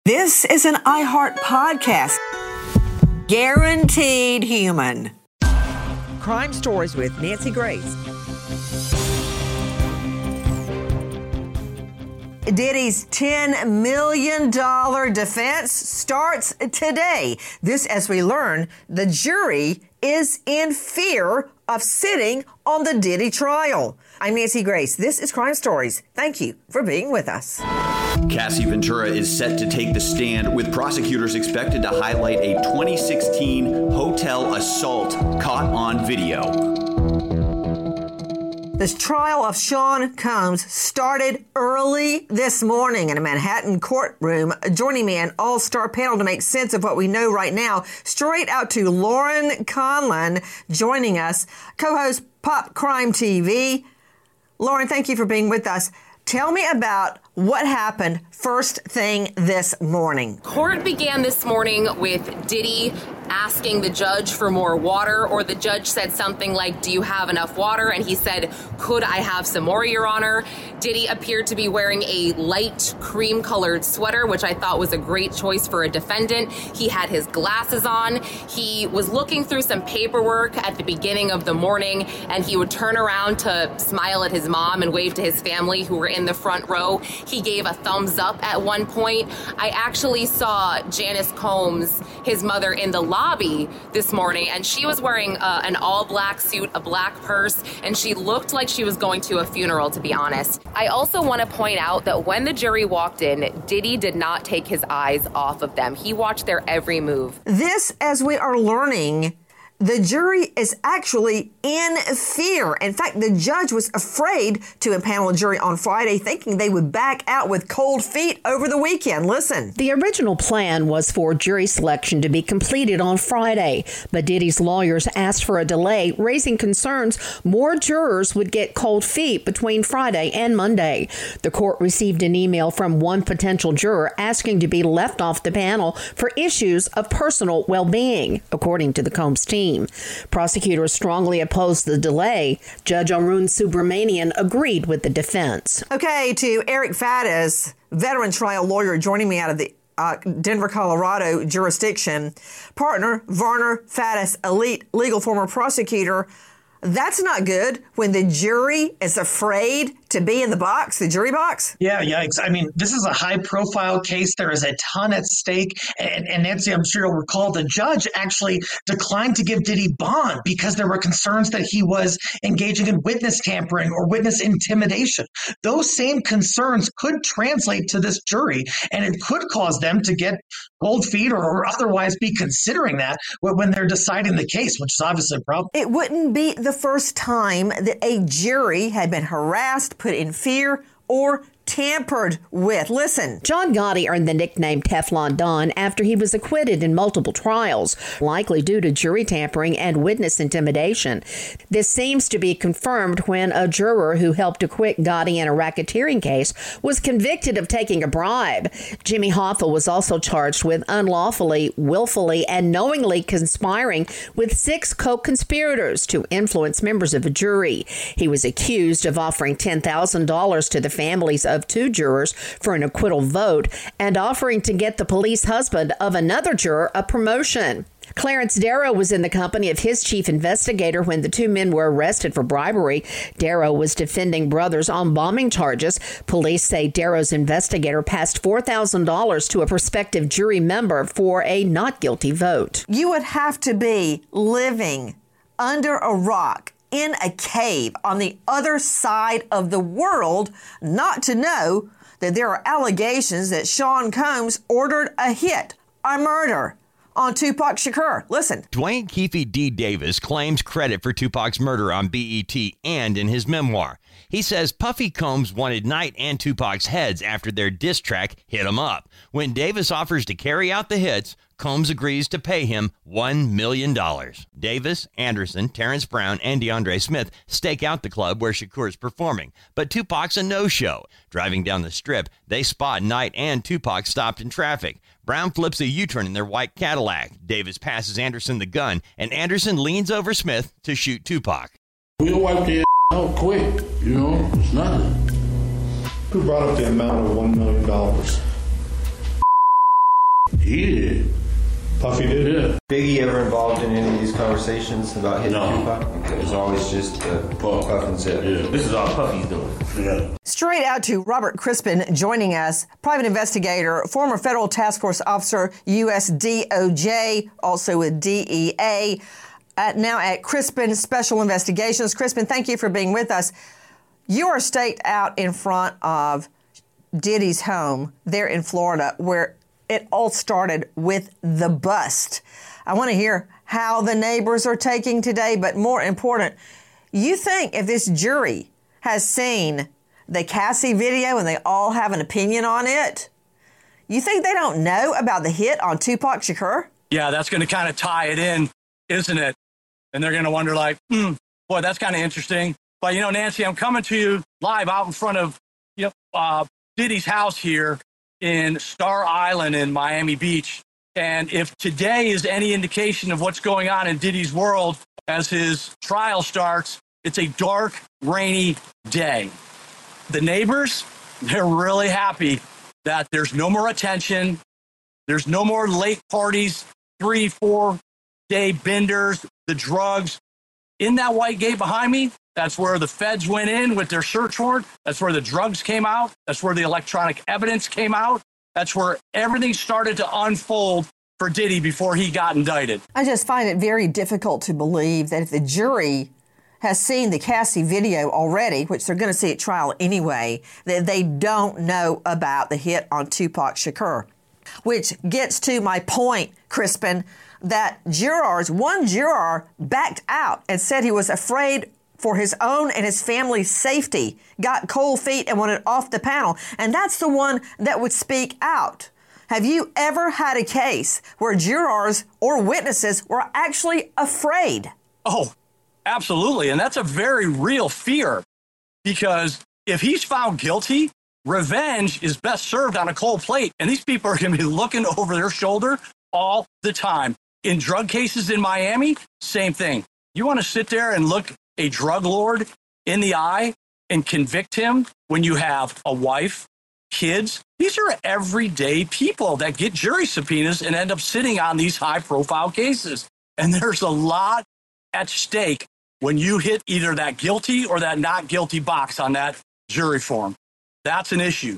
This is an iHeart podcast. Guaranteed human. Crime Stories with Nancy Grace. Diddy's $10 million defense starts today. This as we learn the jury is in fear of sitting on the Diddy trial. I'm Nancy Grace. This is Crime Stories. Thank you for being with us. Cassie Ventura is set to take the stand, with prosecutors expected to highlight a 2016 hotel assault caught on video. This trial of Sean Combs started early this morning in a Manhattan courtroom. Joining me an all-star panel to make sense of what we know right now, straight out to Lauren Conlon joining us, co-host Pop Crime TV. Lauren, thank you for being with us. Tell me about what happened first thing this morning. Court began this morning with Diddy asking the judge for more water, or the judge said something like, "Do you have enough water?" And he said, "Could I have some more, Your Honor?" Diddy appeared to be wearing a light cream-colored sweater, which I thought was a great choice for a defendant. He had his glasses on. He was looking through some paperwork at the beginning of the morning, and he would turn around to smile at his mom and wave to his family who were in the front row. He gave a thumbs up at one point. I actually saw Janice Combs, his mother, in the lobby this morning, and she was wearing an all-black suit, a black purse, and she looked like she was going to a funeral, to be honest. I also want to point out that when the jury walked in, Diddy did not take his eyes off of them. He watched their every move. This, as we are learning, the jury is actually in fear. In fact, the judge was afraid to impanel a jury on Friday, thinking they would back out with cold feet over the weekend. Listen. The original plan was for jury selection to be completed on Friday, but Diddy's lawyers asked for a delay, raising concerns more jurors would get cold feet between Friday and Monday. The court received an email from one potential juror asking to be left off the panel for issues of personal well-being, according to the Combs team. Prosecutors strongly opposed the delay. Judge Arun Subramanian agreed with the defense. Okay, to Eric Faddis, veteran trial lawyer joining me out of the Denver, Colorado jurisdiction. Partner, Varner Faddis, elite legal former prosecutor. That's not good when the jury is afraid to be in the box, the jury box. Yeah. I mean, this is a high-profile case. There is a ton at stake. And Nancy, I'm sure you'll recall, the judge actually declined to give Diddy bond because there were concerns that he was engaging in witness tampering or witness intimidation. Those same concerns could translate to this jury, and it could cause them to get cold feet or otherwise be considering that when they're deciding the case, which is obviously a problem. It wouldn't be the first time that a jury had been harassed, put in fear, or tampered with. Listen. John Gotti earned the nickname Teflon Don after he was acquitted in multiple trials, likely due to jury tampering and witness intimidation. This seems to be confirmed when a juror who helped acquit Gotti in a racketeering case was convicted of taking a bribe. Jimmy Hoffa was also charged with unlawfully, willfully, and knowingly conspiring with 6 co-conspirators to influence members of a jury. He was accused of offering $10,000 to the families of 2 jurors for an acquittal vote and offering to get the police husband of another juror a promotion. Clarence Darrow was in the company of his chief investigator when the 2 men were arrested for bribery. Darrow was defending brothers on bombing charges. Police say Darrow's investigator passed $4,000 to a prospective jury member for a not guilty vote. You would have to be living under a rock in a cave on the other side of the world not to know that there are allegations that Sean Combs ordered a hit, a murder, on Tupac Shakur. Listen. Dwayne Keefe D. Davis claims credit for Tupac's murder on BET and in his memoir. He says Puffy Combs wanted Knight and Tupac's heads after their diss track Hit 'Em Up. When Davis offers to carry out the hits, Combs agrees to pay him $1 million. Davis, Anderson, Terrence Brown, and DeAndre Smith stake out the club where Shakur's performing, but Tupac's a no-show. Driving down the strip, they spot Knight and Tupac stopped in traffic. Brown flips a U-turn in their white Cadillac. Davis passes Anderson the gun, and Anderson leans over Smith to shoot Tupac. We'll wipe the out quick, you know, it's nothing. Who brought up the amount of $1 million? He did. Puffy did? Yeah. Biggie ever involved in any of these conversations about hitting Tupac? Okay, it was always just Puff and Zip. Yeah. This is all Puffy's doing. Yeah. Straight out to Robert Crispin joining us, private investigator, former federal task force officer, U.S. DOJ, also with DEA, now at Crispin Special Investigations. Crispin, thank you for being with us. You are staked out in front of Diddy's home there in Florida, where it all started with the bust. I want to hear how the neighbors are taking today, but more important, you think if this jury has seen the Cassie video and they all have an opinion on it, you think they don't know about the hit on Tupac Shakur? Yeah, that's going to kind of tie it in, isn't it? And they're going to wonder like, boy, that's kind of interesting. But, Nancy, I'm coming to you live out in front of Diddy's house here in Star Island in Miami Beach. And if today is any indication of what's going on in Diddy's world as his trial starts, it's a dark, rainy day. The neighbors, they're really happy that there's no more attention. There's no more late parties, 3-4 day benders, the drugs. In that white gate behind me, that's where the feds went in with their search warrant. That's where the drugs came out. That's where the electronic evidence came out. That's where everything started to unfold for Diddy before he got indicted. I just find it very difficult to believe that if the jury has seen the Cassie video already, which they're going to see at trial anyway, that they don't know about the hit on Tupac Shakur. Which gets to my point, Crispin, that one juror backed out and said he was afraid for his own and his family's safety, got cold feet and wanted off the panel. And that's the one that would speak out. Have you ever had a case where jurors or witnesses were actually afraid? Oh, absolutely. And that's a very real fear, because if he's found guilty, revenge is best served on a cold plate. And these people are going to be looking over their shoulder all the time. In drug cases in Miami, same thing. You want to sit there and look a drug lord in the eye and convict him when you have a wife, kids? These are everyday people that get jury subpoenas and end up sitting on these high-profile cases. And there's a lot at stake when you hit either that guilty or that not guilty box on that jury form. That's an issue.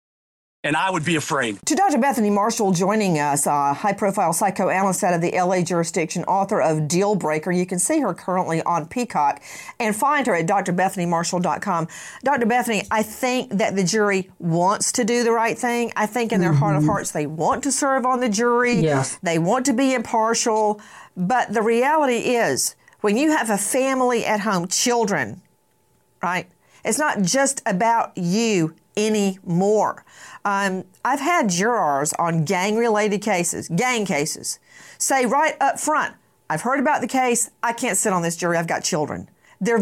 And I would be afraid. To Dr. Bethany Marshall joining us, a high-profile psychoanalyst out of the LA jurisdiction, author of Deal Breaker. You can see her currently on Peacock and find her at drbethanymarshall.com. Dr. Bethany, I think that the jury wants to do the right thing. I think in their heart of hearts they want to serve on the jury. Yes. They want to be impartial. But the reality is, when you have a family at home, children, right? It's not just about you anymore. I've had jurors on gang cases, say right up front, I've heard about the case, I can't sit on this jury, I've got children. They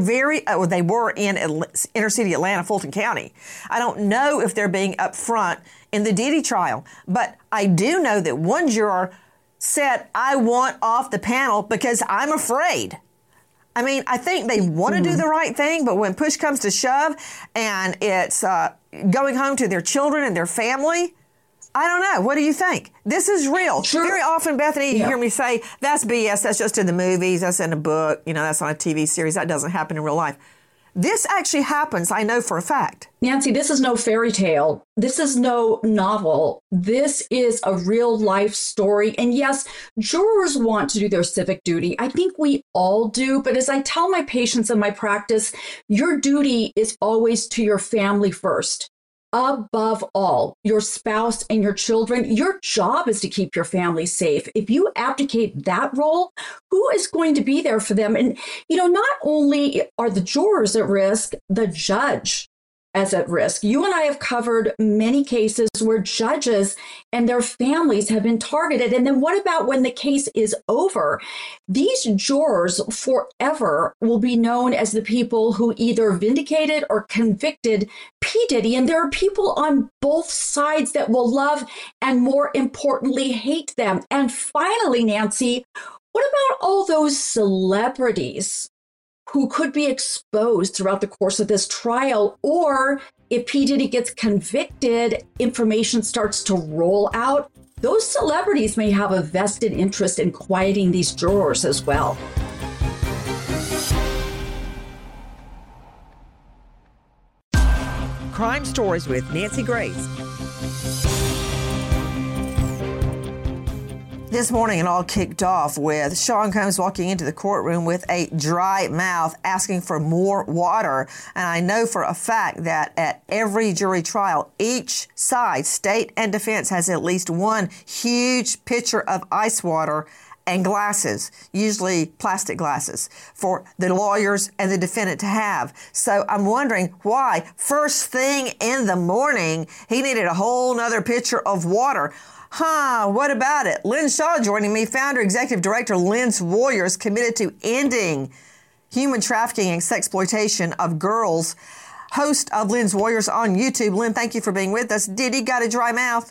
were in inner city Atlanta, Fulton County. I don't know if they're being up front in the Diddy trial, but I do know that one juror said, I want off the panel because I'm afraid. I mean, I think they want to do the right thing, but when push comes to shove and it's going home to their children and their family, I don't know. What do you think? This is real. Sure. Very often, Bethany, you hear me say, that's BS, that's just in the movies, that's in a book, that's on a TV series, that doesn't happen in real life. This actually happens, I know for a fact. Nancy, this is no fairy tale. This is no novel. This is a real life story. And yes, jurors want to do their civic duty. I think we all do. But as I tell my patients in my practice, your duty is always to your family first. Above all, your spouse and your children, your job is to keep your family safe. If you abdicate that role, who is going to be there for them? And, not only are the jurors at risk, the judge is at risk. You and I have covered many cases where judges and their families have been targeted. And then what about when the case is over? These jurors forever will be known as the people who either vindicated or convicted P. Diddy. And there are people on both sides that will love and, more importantly, hate them. And finally, Nancy, what about all those celebrities who could be exposed throughout the course of this trial? Or if P. Diddy gets convicted, information starts to roll out. those celebrities may have a vested interest in quieting these jurors as well. Crime Stories with Nancy Grace. This morning, it all kicked off with Sean Combs walking into the courtroom with a dry mouth, asking for more water. And I know for a fact that at every jury trial, each side, state and defense, has at least one huge pitcher of ice water and glasses, usually plastic glasses, for the lawyers and the defendant to have. So I'm wondering why, first thing in the morning, he needed a whole nother pitcher of water. What about it? Lynn Shaw joining me, founder, executive director, Lynn's Warriors, committed to ending human trafficking and sexploitation of girls, host of Lynn's Warriors on YouTube. Lynn, thank you for being with us. Diddy got a dry mouth?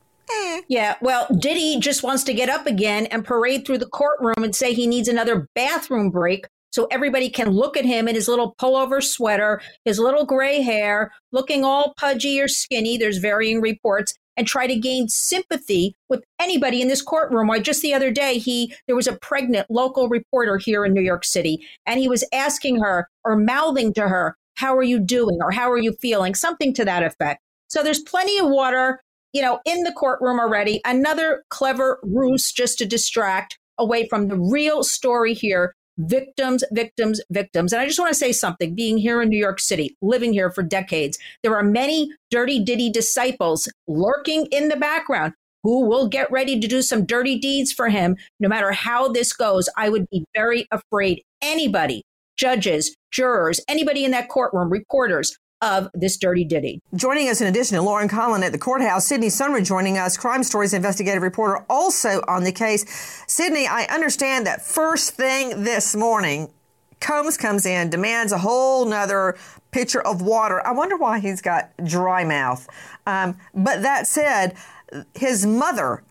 Yeah, well, Diddy just wants to get up again and parade through the courtroom and say he needs another bathroom break so everybody can look at him in his little pullover sweater, his little gray hair, looking all pudgy or skinny, there's varying reports, and try to gain sympathy with anybody in this courtroom. Why, just the other day, there was a pregnant local reporter here in New York City, and he was asking her or mouthing to her, "How are you doing?" or "How are you feeling?" Something to that effect. So there's plenty of water, in the courtroom already. Another clever ruse just to distract away from the real story here. Victims, victims, victims. And I just want to say something, being here in New York City, living here for decades, there are many Dirty Diddy disciples lurking in the background who will get ready to do some dirty deeds for him. No matter how this goes, I would be very afraid anybody, judges, jurors, anybody in that courtroom, reporters, of this Dirty Diddy. Joining us in addition to Lauren Collin at the courthouse, Sydney Sumner joining us, Crime Stories investigative reporter, also on the case. Sydney, I understand that first thing this morning, Combs comes in, demands a whole nother pitcher of water. I wonder why he's got dry mouth. But that said, his mother,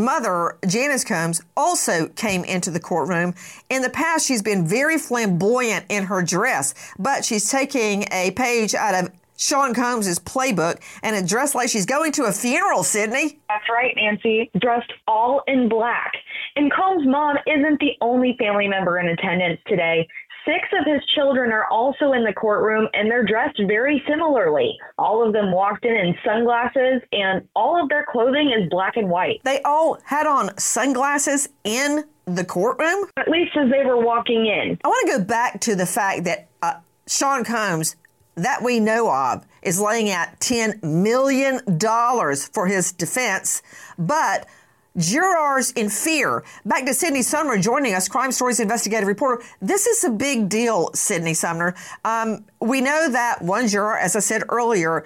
Janice Combs, also came into the courtroom. In the past, she's been very flamboyant in her dress, but she's taking a page out of Sean Combs' playbook and a dress like she's going to a funeral, Sydney. That's right, Nancy. Dressed all in black. And Combs' mom isn't the only family member in attendance today. 6 of his children are also in the courtroom, and they're dressed very similarly. All of them walked in sunglasses, and all of their clothing is black and white. They all had on sunglasses in the courtroom? At least as they were walking in. I want to go back to the fact that Sean Combs, that we know of, is laying out $10 million for his defense, but jurors in fear. Back to Sydney Sumner joining us, Crime Stories investigative reporter. This is a big deal, Sydney Sumner. We know that one juror, as I said earlier,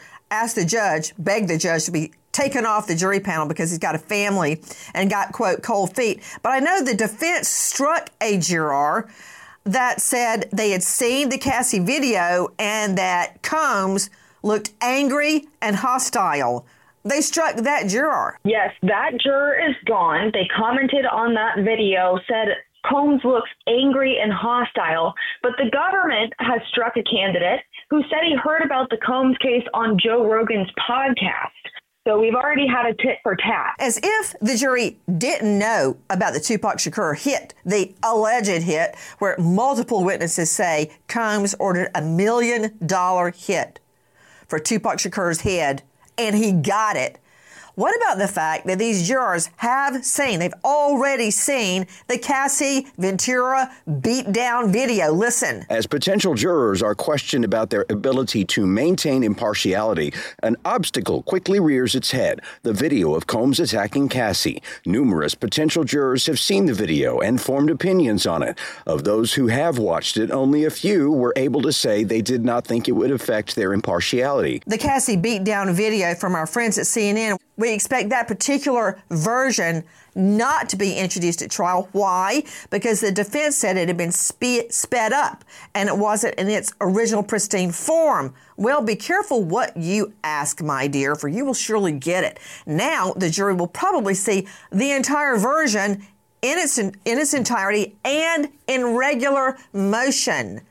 begged the judge to be taken off the jury panel because he's got a family and got, quote, cold feet. But I know the defense struck a juror that said they had seen the Cassie video and that Combs looked angry and hostile. They struck that juror. Yes, that juror is gone. They commented on that video, said Combs looks angry and hostile, but the government has struck a candidate who said he heard about the Combs case on Joe Rogan's podcast. So we've already had a tit for tat. As if the jury didn't know about the Tupac Shakur hit, the alleged hit, where multiple witnesses say Combs ordered $1 million hit for Tupac Shakur's head, and he got it. What about the fact that these jurors they've already seen the Cassie Ventura beatdown video? Listen. As potential jurors are questioned about their ability to maintain impartiality, an obstacle quickly rears its head: the video of Combs attacking Cassie. Numerous potential jurors have seen the video and formed opinions on it. Of those who have watched it, only a few were able to say they did not think it would affect their impartiality. The Cassie beatdown video from our friends at CNN. We expect that particular version not to be introduced at trial. Why? Because the defense said it had been sped up and it wasn't in its original pristine form. Well, be careful what you ask, my dear, for you will surely get it. Now, the jury will probably see the entire version in its entirety and in regular motion.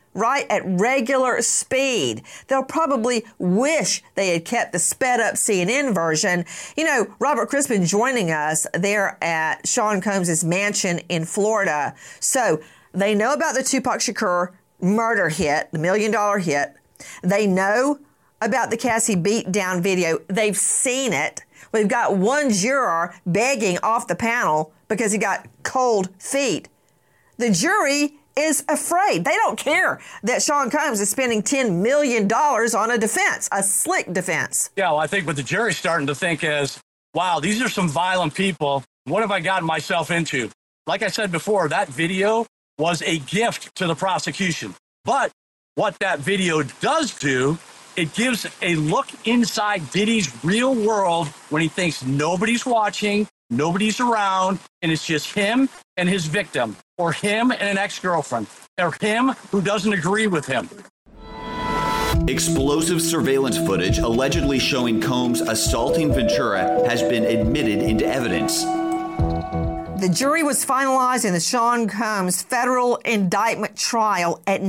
right, at regular speed. They'll probably wish they had kept the sped up CNN version. You know, Robert Crispin joining us there at Sean Combs' mansion in Florida. So they know about the Tupac Shakur murder hit, the $1 million hit. They know about the Cassie beatdown video. They've seen it. We've got one juror begging off the panel because he got cold feet. The jury is afraid. They don't care that Sean Combs is spending $10 million on a defense, a slick defense. Yeah, well, I think what the jury's starting to think is, wow, these are some violent people. What have I gotten myself into? Like I said before, that video was a gift to the prosecution. But what that video does do, it gives a look inside Diddy's real world when he thinks nobody's watching, nobody's around, and it's just him and his victim, or him and an ex-girlfriend, or him who doesn't agree with him. Explosive surveillance footage allegedly showing Combs assaulting Ventura has been admitted into evidence. The jury was finalized in the Sean Combs federal indictment trial at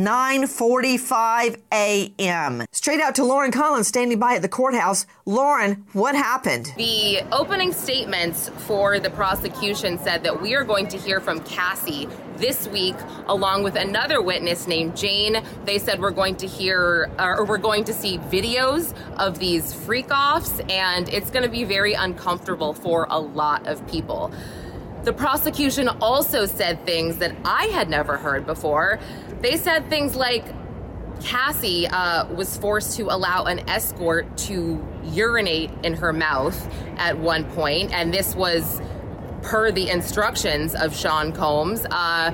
9:45 a.m. Straight out to Lauren Collins standing by at the courthouse. Lauren, what happened? The opening statements for the prosecution said that we are going to hear from Cassie this week, along with another witness named Jane. They said we're going to hear, or we're going to see videos of these freak-offs, and it's going to be very uncomfortable for a lot of people. The prosecution also said things that I had never heard before. They said things like Cassie was forced to allow an escort to urinate in her mouth at one point, and this was per the instructions of Sean Combs.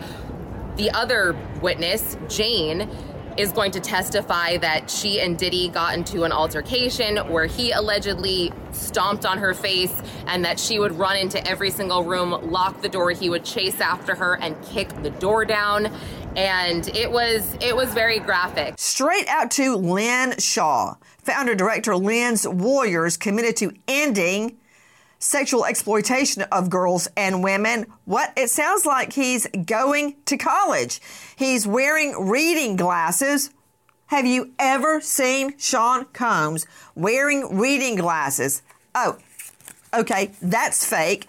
The other witness, Jane, is going to testify that she and Diddy got into an altercation where he allegedly stomped on her face, and that she would run into every single room, lock the door, he would chase after her and kick the door down. And it was very graphic. Straight out to Lynn Shaw, founder-director Lynn's Warriors, committed to ending sexual exploitation of girls and women. What? It sounds like he's going to college. He's wearing reading glasses. Have you ever seen Sean Combs wearing reading glasses? Oh, okay, that's fake.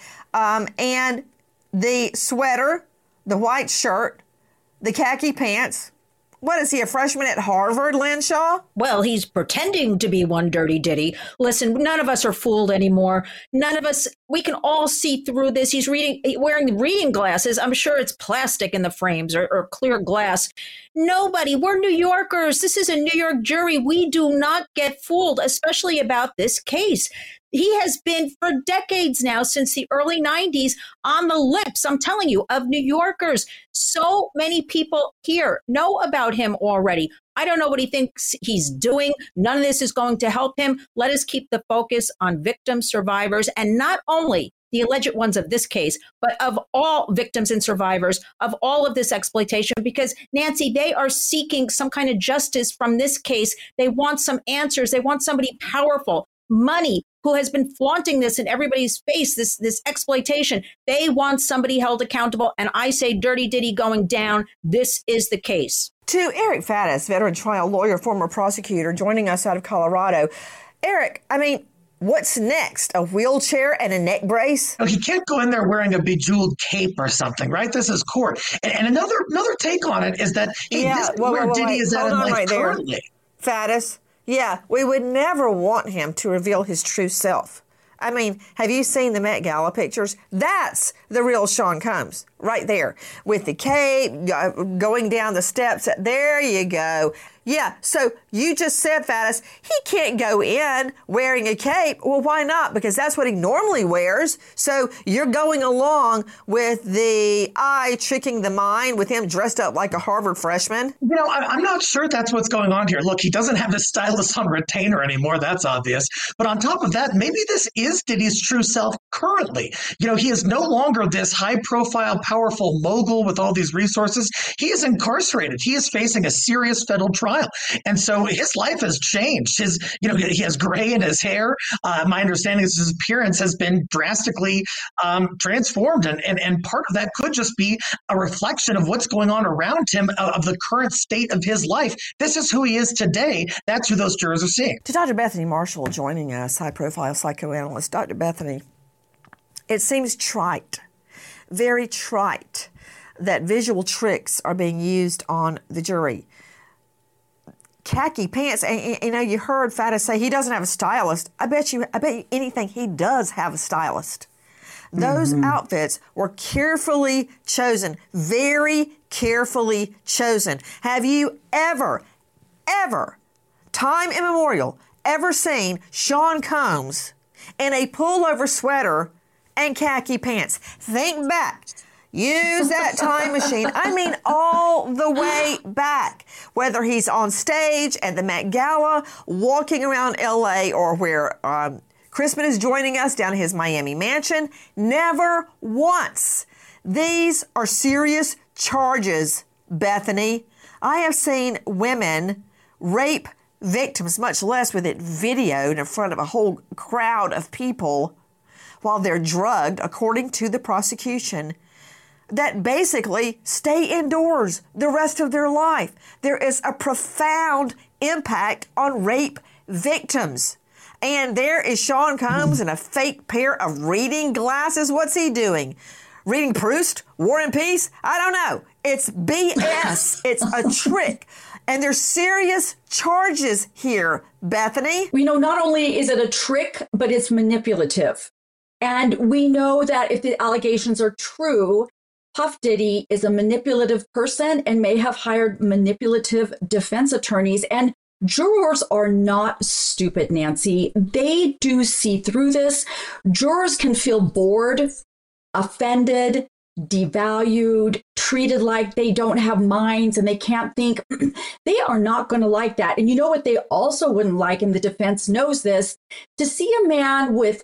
And the sweater, the white shirt, the khaki pants. What is he, a freshman at Harvard, Lynn Shaw? Well, he's pretending to be one, Dirty Diddy. Listen, none of us are fooled anymore. None of us, we can all see through this. He's wearing reading glasses. I'm sure it's plastic in the frames or clear glass. Nobody, we're New Yorkers. This is a New York jury. We do not get fooled, especially about this case. He has been for decades now, since the early 90s, on the lips, I'm telling you, of New Yorkers. So many people here know about him already. I don't know what he thinks he's doing. None of this is going to help him. Let us keep the focus on victims, survivors, and not only the alleged ones of this case, but of all victims and survivors of all of this exploitation. Because, Nancy, they are seeking some kind of justice from this case. They want some answers. They want somebody powerful, money, who has been flaunting this in everybody's face, this exploitation. They want somebody held accountable. And I say, Dirty Diddy going down. This is the case. To Eric Faddis, veteran trial lawyer, former prosecutor, joining us out of Colorado. Eric, I mean, what's next? A wheelchair and a neck brace? Oh, he can't go in there wearing a bejeweled cape or something, right? This is court. And another take on it is that, hey, this is where Diddy is at in life currently. Faddis. Yeah, we would never want him to reveal his true self. I mean, have you seen the Met Gala pictures? That's the real Sean Combs right there with the cape, going down the steps. There you go. Yeah, so you just said, Faddis, he can't go in wearing a cape. Well, why not? Because that's what he normally wears. So you're going along with the eye tricking the mind with him dressed up like a Harvard freshman? You know, I'm not sure that's what's going on here. Look, he doesn't have the stylist on retainer anymore. That's obvious. But on top of that, maybe this is Diddy's true self currently. You know, he is no longer this high-profile, powerful mogul with all these resources. He is incarcerated. He is facing a serious federal trial. trial. And so his life has changed. He has gray in his hair. My understanding is his appearance has been drastically transformed. And part of that could just be a reflection of what's going on around him, of the current state of his life. This is who he is today. That's who those jurors are seeing. To Dr. Bethany Marshall joining us, high-profile psychoanalyst. Dr. Bethany, it seems trite, very trite, that visual tricks are being used on the jury. Khaki pants, and you heard Faddis say he doesn't have a stylist. I bet you anything he does have a stylist. Those outfits were carefully chosen, very carefully chosen. Have you ever, time immemorial, ever seen Sean Combs in a pullover sweater and khaki pants? Think back. Use that time machine. I mean, all the way back. Whether he's on stage at the Met Gala, walking around L.A., or where Crispin is joining us down at his Miami mansion, never once. These are serious charges, Bethany. I have seen women rape victims, much less with it videoed in front of a whole crowd of people while they're drugged, according to the prosecution, that basically stay indoors the rest of their life. There is a profound impact on rape victims. And there is Sean Combs in a fake pair of reading glasses. What's he doing? Reading Proust? War and Peace? I don't know. It's BS. It's a trick. And there's serious charges here, Bethany. We know not only is it a trick, but it's manipulative. And we know that if the allegations are true, Puff Diddy is a manipulative person and may have hired manipulative defense attorneys. And jurors are not stupid, Nancy. They do see through this. Jurors can feel bored, offended, devalued, treated like they don't have minds and they can't think. They are not going to like that. And you know what they also wouldn't like, and the defense knows this, to see a man with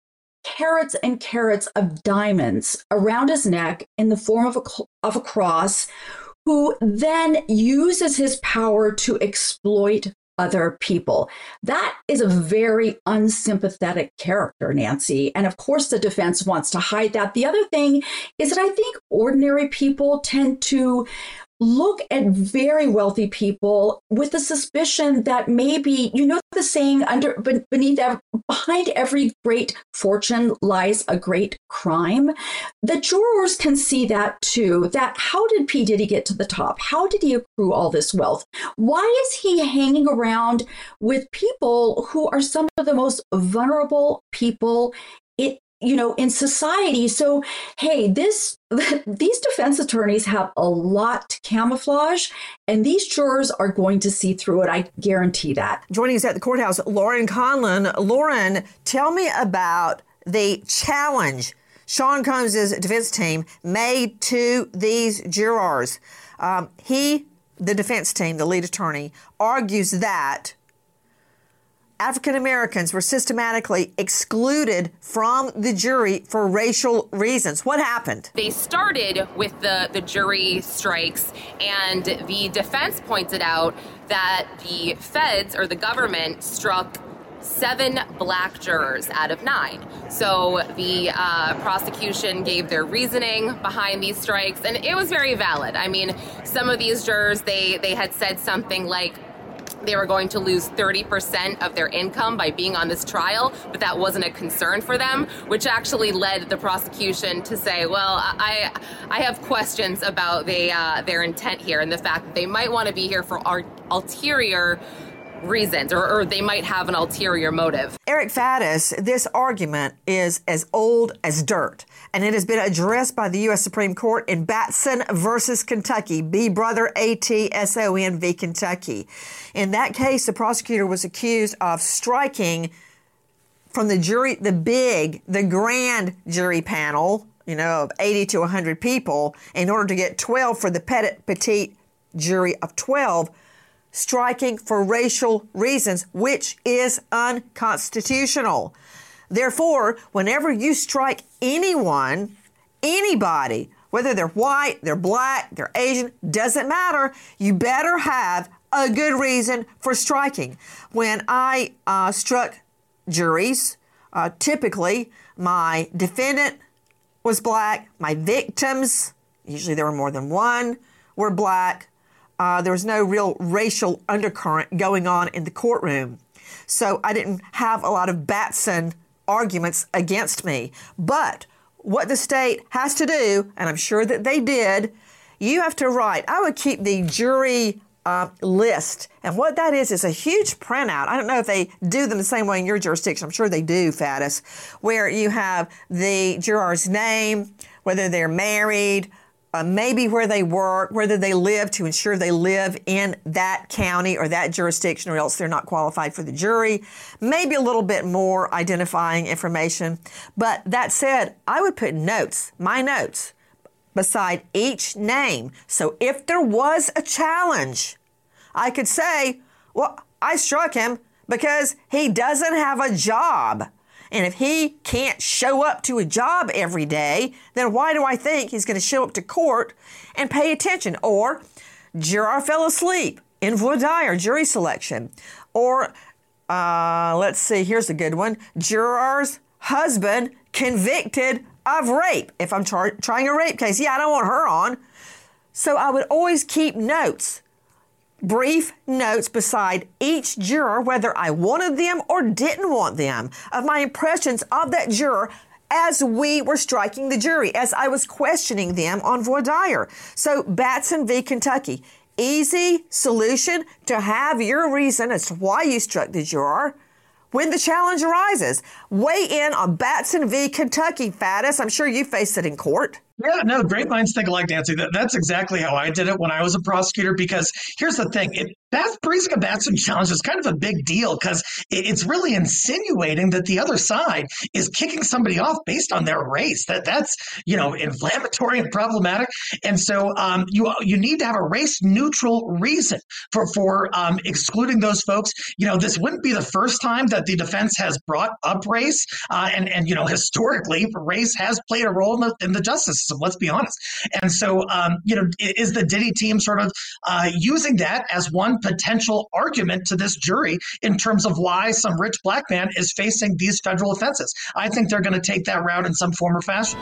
carats and carats of diamonds around his neck in the form of a cross, who then uses his power to exploit other people. That is a very unsympathetic character, Nancy. And of course, the defense wants to hide that. The other thing is that I think ordinary people tend to look at very wealthy people with the suspicion that maybe, the saying, behind every great fortune lies a great crime. The jurors can see that too, that how did P. Diddy get to the top? How did he accrue all this wealth? Why is he hanging around with people who are some of the most vulnerable people in society? So, hey, these defense attorneys have a lot to camouflage, and these jurors are going to see through it. I guarantee that. Joining us at the courthouse, Lauren Conlon. Lauren, tell me about the challenge Sean Combs' defense team made to these jurors. The defense team, the lead attorney, argues that African Americans were systematically excluded from the jury for racial reasons. What happened? They started with the jury strikes, and the defense pointed out that the feds or the government struck 7 black jurors out of 9. So the prosecution gave their reasoning behind these strikes, and it was very valid. I mean, some of these jurors, they had said something like they were going to lose 30% of their income by being on this trial, but that wasn't a concern for them, which actually led the prosecution to say, well, I have questions about their intent here and the fact that they might want to be here for ulterior reasons, or they might have an ulterior motive. Eric Faddis, this argument is as old as dirt, and it has been addressed by the U.S. Supreme Court in Batson versus Kentucky, B. Brother ATSON v. Kentucky. In that case, the prosecutor was accused of striking from the jury, the grand jury panel, of 80 to 100 people, in order to get 12 for the petite jury of 12, striking for racial reasons, which is unconstitutional. Therefore, whenever you strike anybody, whether they're white, they're black, they're Asian, doesn't matter, you better have a good reason for striking. When I struck juries, typically my defendant was black, my victims, usually there were more than one, were black. There was no real racial undercurrent going on in the courtroom. So I didn't have a lot of Batson arguments against me. But what the state has to do, and I'm sure that they did, you have to write. I would keep the jury list. And what that is a huge printout. I don't know if they do them the same way in your jurisdiction. I'm sure they do, Faddis, where you have the juror's name, whether they're married, maybe where they work, whether they live, to ensure they live in that county or that jurisdiction, or else they're not qualified for the jury. Maybe a little bit more identifying information. But that said, I would put notes, my notes, beside each name. So if there was a challenge, I could say, well, I struck him because he doesn't have a job. And if he can't show up to a job every day, then why do I think he's going to show up to court and pay attention? Or juror fell asleep in voir dire, jury selection. Or let's see, here's a good one. Juror's husband convicted of rape. If I'm trying a rape case, I don't want her on. So I would always keep notes, brief notes beside each juror, whether I wanted them or didn't want them, of my impressions of that juror as we were striking the jury, as I was questioning them on voir dire. So Batson v. Kentucky, easy solution to have your reason as to why you struck the juror when the challenge arises. Weigh in on Batson v. Kentucky, Faddis. I'm sure you faced it in court. Yeah, no, great minds think alike, Nancy. That's exactly how I did it when I was a prosecutor, because here's the thing. Raising a Batson challenge is kind of a big deal because it's really insinuating that the other side is kicking somebody off based on their race. That's inflammatory and problematic. And so you need to have a race-neutral reason for excluding those folks. This wouldn't be the first time that the defense has brought up race. And historically, race has played a role in the justice system, let's be honest. And so, is the Diddy team sort of using that as one potential argument to this jury in terms of why some rich black man is facing these federal offenses? I think they're going to take that route in some form or fashion.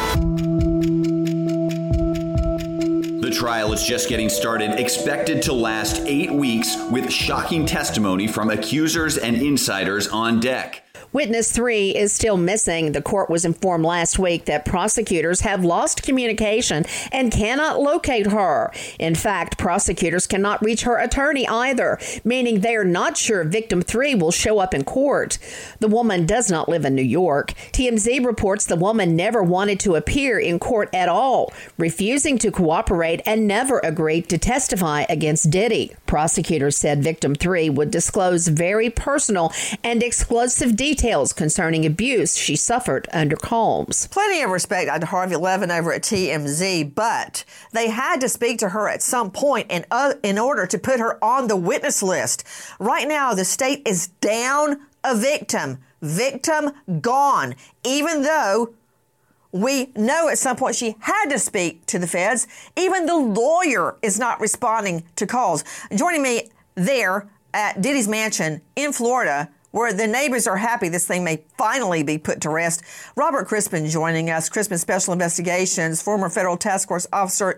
The trial is just getting started, expected to last 8 weeks, with shocking testimony from accusers and insiders on deck. Witness 3 is still missing. The court was informed last week that prosecutors have lost communication and cannot locate her. In fact, prosecutors cannot reach her attorney either, meaning they are not sure victim 3 will show up in court. The woman does not live in New York. TMZ reports the woman never wanted to appear in court at all, refusing to cooperate and never agreed to testify against Diddy. Prosecutors said victim 3 would disclose very personal and explosive details concerning abuse she suffered under Combs. Plenty of respect to Harvey Levin over at TMZ, but they had to speak to her at some point in order to put her on the witness list. Right now, the state is down a victim. Victim gone. Even though we know at some point she had to speak to the feds, even the lawyer is not responding to calls. Joining me there at Diddy's mansion in Florida, where the neighbors are happy this thing may finally be put to rest. Robert Crispin joining us. Crispin Special Investigations, former Federal Task Force Officer,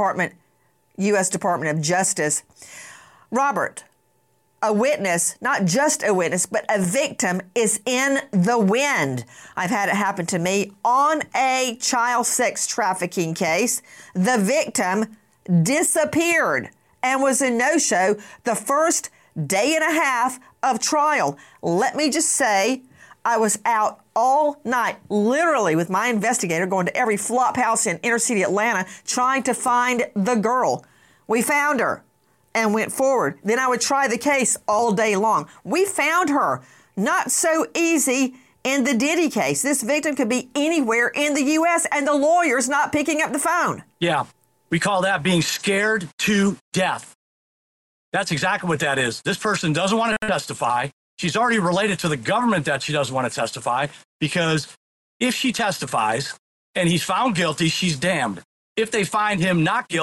U.S. Department of Justice. Robert, a witness, not just a witness, but a victim is in the wind. I've had it happen to me on a child sex trafficking case. The victim disappeared and was a no-show the first day and a half of trial. Let me just say, I was out all night, literally with my investigator, going to every flop house in inner city Atlanta, trying to find the girl. We found her and went forward. Then I would try the case all day long. We found her. Not so easy in the Diddy case. This victim could be anywhere in the U.S. and the lawyer's not picking up the phone. Yeah, we call that being scared to death. That's exactly what that is. This person doesn't want to testify. She's already related to the government that she doesn't want to testify, because if she testifies and he's found guilty, she's damned. If they find him not guilty,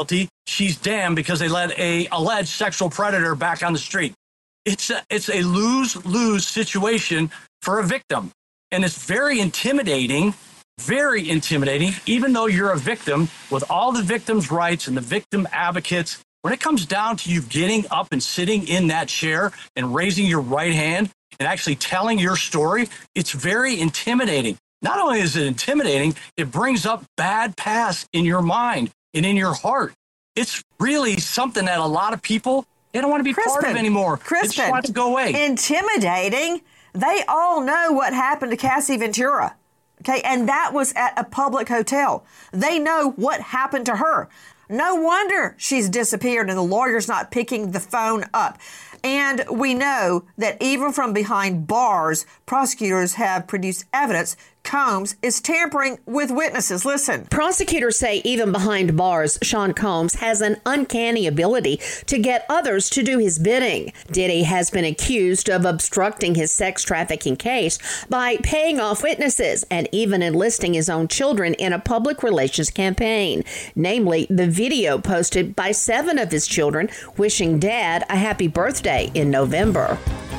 she's damned because they let a alleged sexual predator back on the street. It's a lose-lose situation for a victim. And it's very intimidating, even though you're a victim, with all the victims' rights and the victim advocates. When it comes down to you getting up and sitting in that chair and raising your right hand and actually telling your story, it's very intimidating. Not only is it intimidating, it brings up bad past in your mind and in your heart. It's really something that a lot of people, they don't want to be part of anymore. They just want to go away. Intimidating? They all know what happened to Cassie Ventura. Okay, and that was at a public hotel. They know what happened to her. No wonder she's disappeared and the lawyer's not picking the phone up. And we know that even from behind bars, prosecutors have produced evidence Combs is tampering with witnesses. Listen. Prosecutors say even behind bars, Sean Combs has an uncanny ability to get others to do his bidding. Diddy has been accused of obstructing his sex trafficking case by paying off witnesses and even enlisting his own children in a public relations campaign, namely the video posted by 7 of his children wishing Dad a happy birthday in November.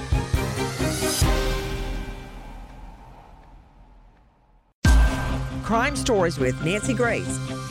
Crime Stories with Nancy Grace.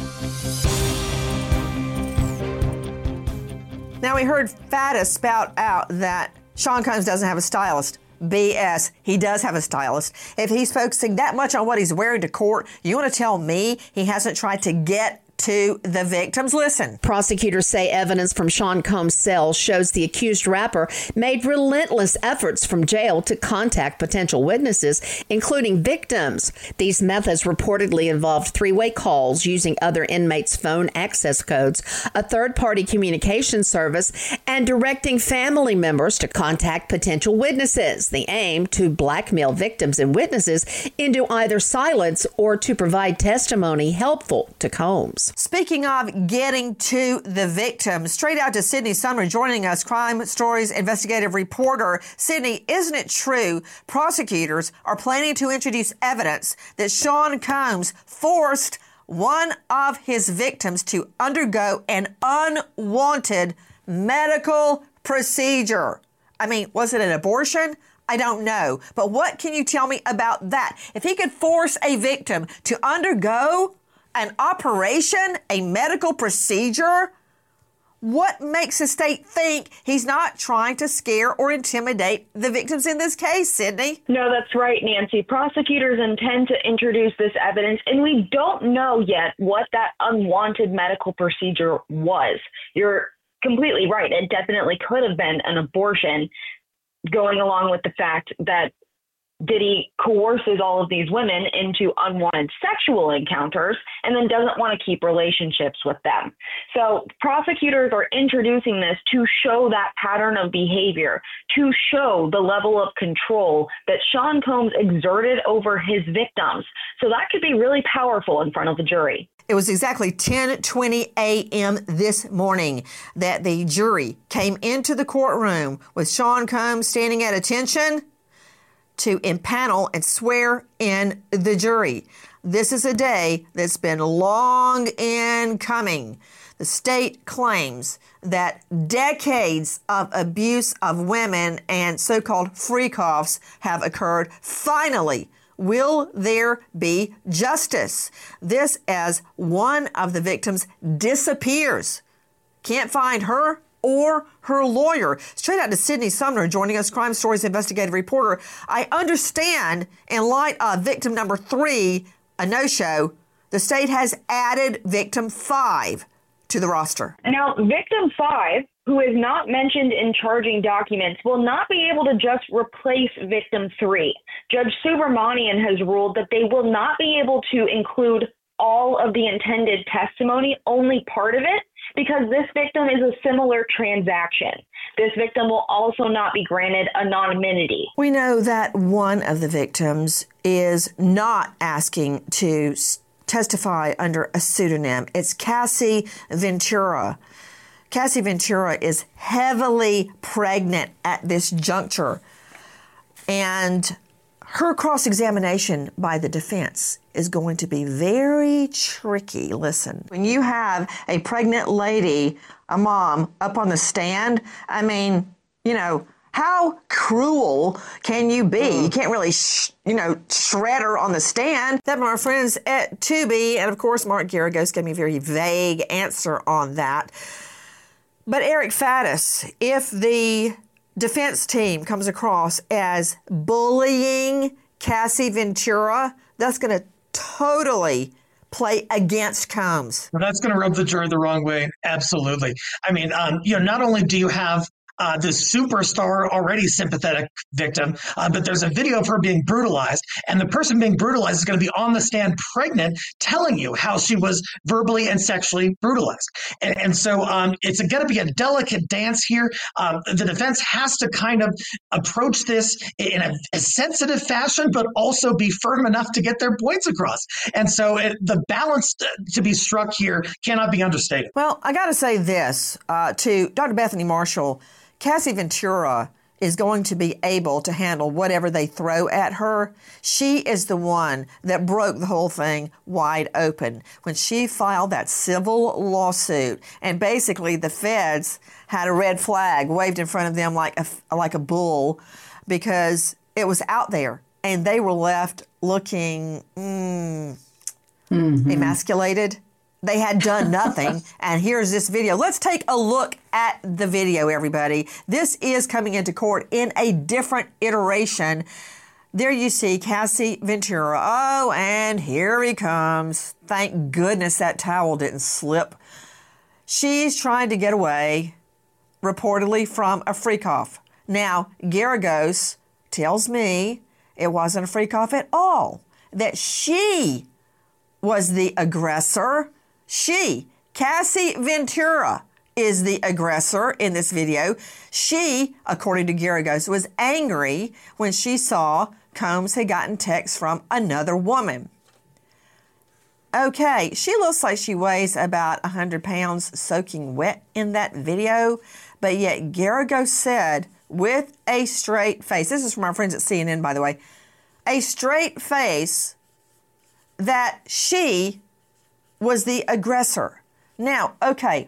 Now, we heard Faddis spout out that Sean Combs doesn't have a stylist. BS. He does have a stylist. If he's focusing that much on what he's wearing to court, you want to tell me he hasn't tried to get to the victims? Listen. Prosecutors say evidence from Sean Combs' cell shows the accused rapper made relentless efforts from jail to contact potential witnesses, including victims. These methods reportedly involved 3-way calls using other inmates' phone access codes, a third-party communication service, and directing family members to contact potential witnesses. The aim to blackmail victims and witnesses into either silence or to provide testimony helpful to Combs. Speaking of getting to the victim, straight out to Sydney Sumner joining us, Crime Stories investigative reporter. Sydney, isn't it true prosecutors are planning to introduce evidence that Sean Combs forced one of his victims to undergo an unwanted medical procedure? I mean, was it an abortion? I don't know. But what can you tell me about that? If he could force a victim to undergo an operation, a medical procedure, what makes the state think he's not trying to scare or intimidate the victims in this case, Sydney? No, that's right, Nancy. Prosecutors intend to introduce this evidence, and we don't know yet what that unwanted medical procedure was. You're completely right. It definitely could have been an abortion, going along with the fact that Diddy coerces all of these women into unwanted sexual encounters and then doesn't want to keep relationships with them. So prosecutors are introducing this to show that pattern of behavior, to show the level of control that Sean Combs exerted over his victims. So that could be really powerful in front of the jury. It was exactly 10:20 a.m. this morning that the jury came into the courtroom with Sean Combs standing at attention to impanel and swear in the jury. This is a day that's been long in coming. The state claims that decades of abuse of women and so-called freak-offs have occurred. Finally, will there be justice? This as one of the victims disappears. Can't find her or her lawyer. Straight out to Sydney Sumner joining us, Crime Stories investigative reporter. I understand in light of victim number 3, a no-show, the state has added victim 5 to the roster. Now, victim 5, who is not mentioned in charging documents, will not be able to just replace victim 3. Judge Subramanian has ruled that they will not be able to include all of the intended testimony, only part of it, because this victim is a similar transaction. This victim will also not be granted anonymity. We know that one of the victims is not asking to testify under a pseudonym. It's Cassie Ventura. Cassie Ventura is heavily pregnant at this juncture, and Her cross-examination by the defense is going to be very tricky. Listen, when you have a pregnant lady, a mom, up on the stand, I mean, you know, how cruel can you be? You can't really, shred her on the stand. That from our friends at Tubi, and of course, Mark Geragos gave me a very vague answer on that. But Eric Faddis, if the defense team comes across as bullying Cassie Ventura, that's going to totally play against Combs. Well, that's going to rub the jury the wrong way. Absolutely. I mean, not only do you have this superstar, already sympathetic victim, but there's a video of her being brutalized, and the person being brutalized is going to be on the stand pregnant, telling you how she was verbally and sexually brutalized. And so it's going to be a delicate dance here. The defense has to kind of approach this in a sensitive fashion, but also be firm enough to get their points across. And so the balance to be struck here cannot be understated. Well, I got to say this to Dr. Bethany Marshall. Cassie Ventura is going to be able to handle whatever they throw at her. She is the one that broke the whole thing wide open when she filed that civil lawsuit. And basically the feds had a red flag waved in front of them like a bull because it was out there. And they were left looking emasculated. They had done nothing, and here's this video. Let's take a look at the video, everybody. This is coming into court in a different iteration. There you see Cassie Ventura. Oh, and here he comes. Thank goodness that towel didn't slip. She's trying to get away, reportedly from a freak-off. Now, Geragos tells me it wasn't a freak-off at all, that she was the aggressor. She, Cassie Ventura, is the aggressor in this video. She, according to Geragos, was angry when she saw Combs had gotten texts from another woman. Okay, she looks like she weighs about 100 pounds soaking wet in that video, but yet Geragos said with a straight face, this is from our friends at CNN, by the way, a straight face, that she was the aggressor. Now, okay,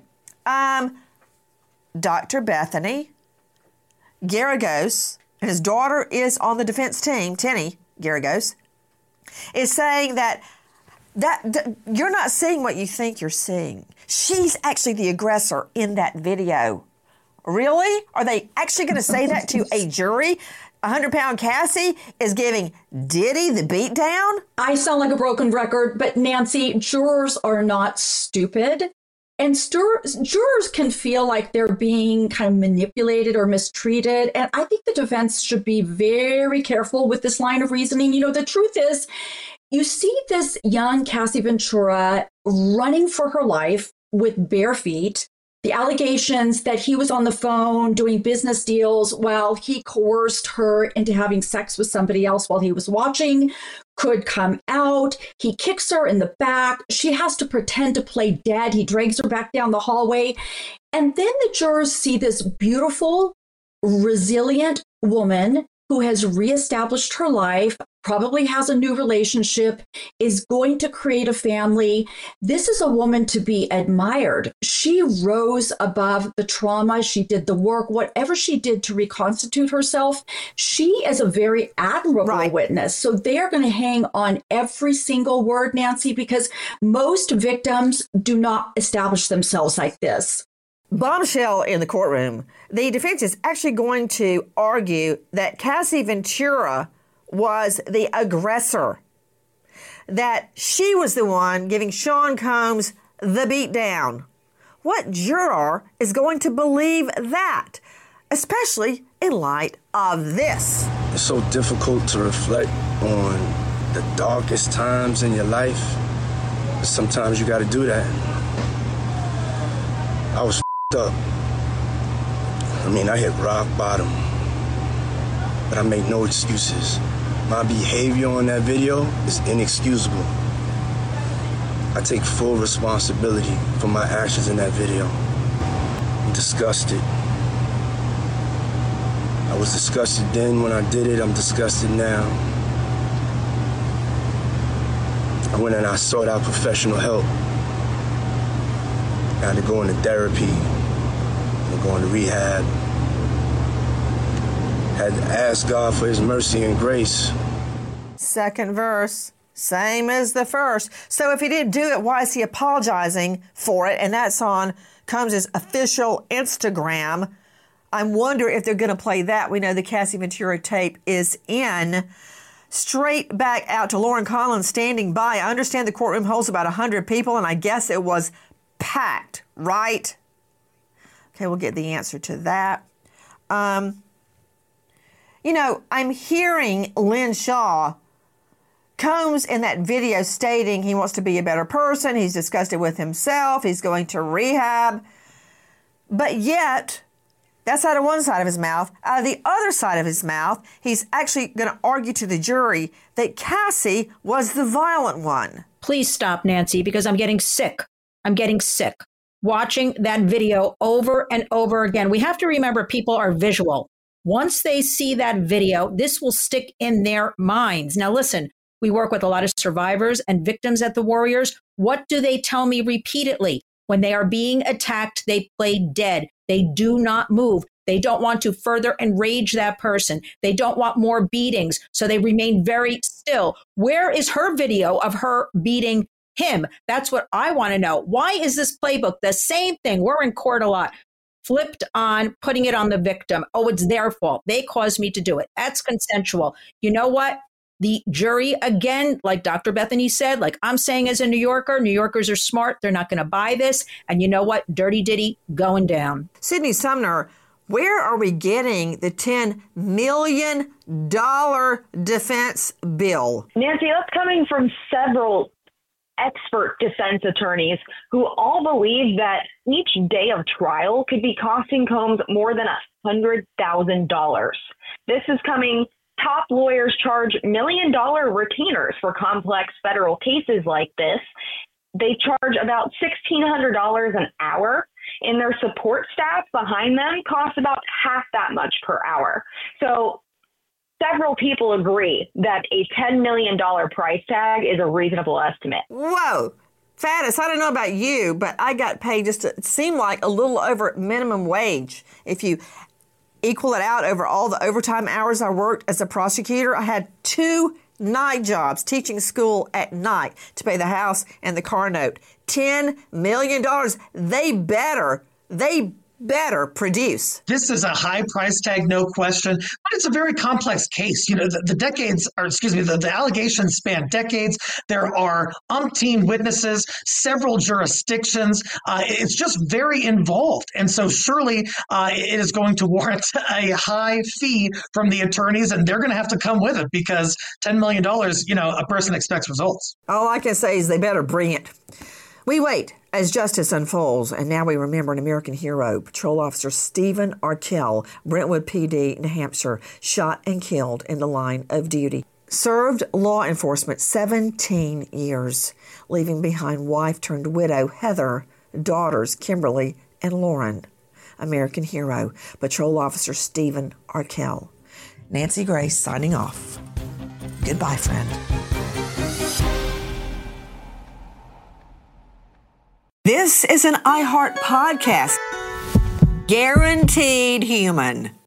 Dr. Bethany Geragos, and his daughter is on the defense team, Tenny Geragos, is saying that you're not seeing what you think you're seeing. She's actually the aggressor in that video. Really? Are they actually going to say that to a jury? 100-pound Cassie is giving Diddy the beatdown? I sound like a broken record, but Nancy, jurors are not stupid. And jurors can feel like they're being kind of manipulated or mistreated. And I think the defense should be very careful with this line of reasoning. You know, the truth is, you see this young Cassie Ventura running for her life with bare feet. The allegations that he was on the phone doing business deals while he coerced her into having sex with somebody else while he was watching could come out. He kicks her in the back. She has to pretend to play dead. He drags her back down the hallway. And then the jurors see this beautiful, resilient woman who has reestablished her life, probably has a new relationship, is going to create a family. This is a woman to be admired. She rose above the trauma. She did the work, whatever she did to reconstitute herself. She is a very admirable witness. So they are going to hang on every single word, Nancy, because most victims do not establish themselves like this. Bombshell in the courtroom. The defense is actually going to argue that Cassie Ventura was the aggressor, that she was the one giving Sean Combs the beatdown. What juror is going to believe that, especially in light of this? It's so difficult to reflect on the darkest times in your life. Sometimes you got to do that. I was up. I mean, I hit rock bottom, but I make no excuses. My behavior on that video is inexcusable. I take full responsibility for my actions in that video. I'm disgusted. I was disgusted then when I did it. I'm disgusted now. I went and I sought out professional help. I had to go into therapy and go into rehab. Had to ask God for his mercy and grace. Second verse, same as the first. So if he didn't do it, why is he apologizing for it? And that's on Combs' official Instagram. I wonder if they're going to play that. We know the Cassie Ventura tape is in. Straight back out to Lauren Collins standing by. I understand the courtroom holds about 100 people, and I guess it was packed, right? Okay, we'll get the answer to that. You know, I'm hearing Lynn Shaw, Combs in that video stating he wants to be a better person. He's disgusted with himself. He's going to rehab. But yet, that's out of one side of his mouth. Out of the other side of his mouth, he's actually going to argue to the jury that Cassie was the violent one. Please stop, Nancy, because I'm getting sick. I'm getting sick watching that video over and over again. We have to remember people are visual. Once they see that video, this will stick in their minds. Now, listen, we work with a lot of survivors and victims at the Warriors. What do they tell me repeatedly? When they are being attacked, they play dead. They do not move. They don't want to further enrage that person. They don't want more beatings, so they remain very still. Where is her video of her beating him? That's what I want to know. Why is this playbook the same thing? We're in court a lot. Flipped on, putting it on the victim. Oh, it's their fault. They caused me to do it. That's consensual. You know what? The jury, again, like Dr. Bethany said, like I'm saying as a New Yorker, New Yorkers are smart. They're not going to buy this. And you know what? Dirty Diddy going down. Sydney Sumner, where are we getting the $10 million defense bill? Nancy, that's coming from several expert defense attorneys who all believe that each day of trial could be costing Combs more than $100,000. This is coming. Top lawyers charge $1 million retainers for complex federal cases like this. They charge about $1,600 an hour, and their support staff behind them costs about half that much per hour. So several people agree that a $10 million price tag is a reasonable estimate. Whoa. Faddis, I don't know about you, but I got paid just to seem like a little over minimum wage. If you equal it out over all the overtime hours I worked as a prosecutor, I had 2 night jobs teaching school at night to pay the house and the car note. $10 million. They better produce. This is a high price tag, no question, but it's a very complex case. You know, the allegations span decades. There are umpteen witnesses, several jurisdictions. It's just very involved. And so surely it is going to warrant a high fee from the attorneys, and they're going to have to come with it because $10 million, you know, a person expects results. All I can say is they better bring it. We wait as justice unfolds, and now we remember an American hero, Patrol Officer Stephen Arkell, Brentwood PD, New Hampshire, shot and killed in the line of duty. Served law enforcement 17 years, leaving behind wife-turned-widow Heather, daughters Kimberly and Lauren. American hero, Patrol Officer Stephen Arkell. Nancy Grace signing off. Goodbye, friend. This is an iHeart podcast. Guaranteed human.